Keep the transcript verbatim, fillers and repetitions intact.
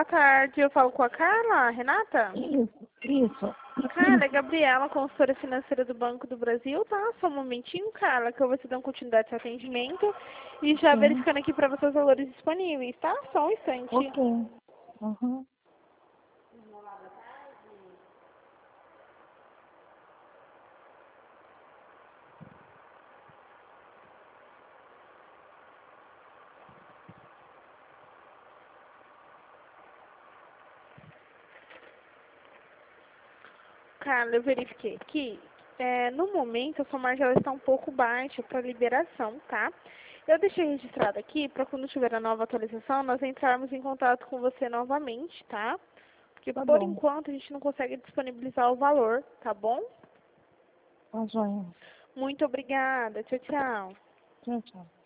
boa tarde. Eu falo com a Carla, Renata? Isso, isso. Carla, é Gabriela, consultora financeira do Banco do Brasil, tá? Só um momentinho, Carla, que eu vou te dar uma continuidade de atendimento e já Sim. verificando aqui para você os valores disponíveis, tá? Só um instante. Ok. Uhum. Carla, eu verifiquei aqui. É, no momento, a sua margem ela está um pouco baixa para liberação, tá? Eu deixei registrado aqui para quando tiver a nova atualização, nós entrarmos em contato com você novamente, tá? Porque Tá por bom. enquanto a gente não consegue disponibilizar o valor, tá bom? Tá joia. Muito obrigada. Tchau, tchau. Tchau, tchau.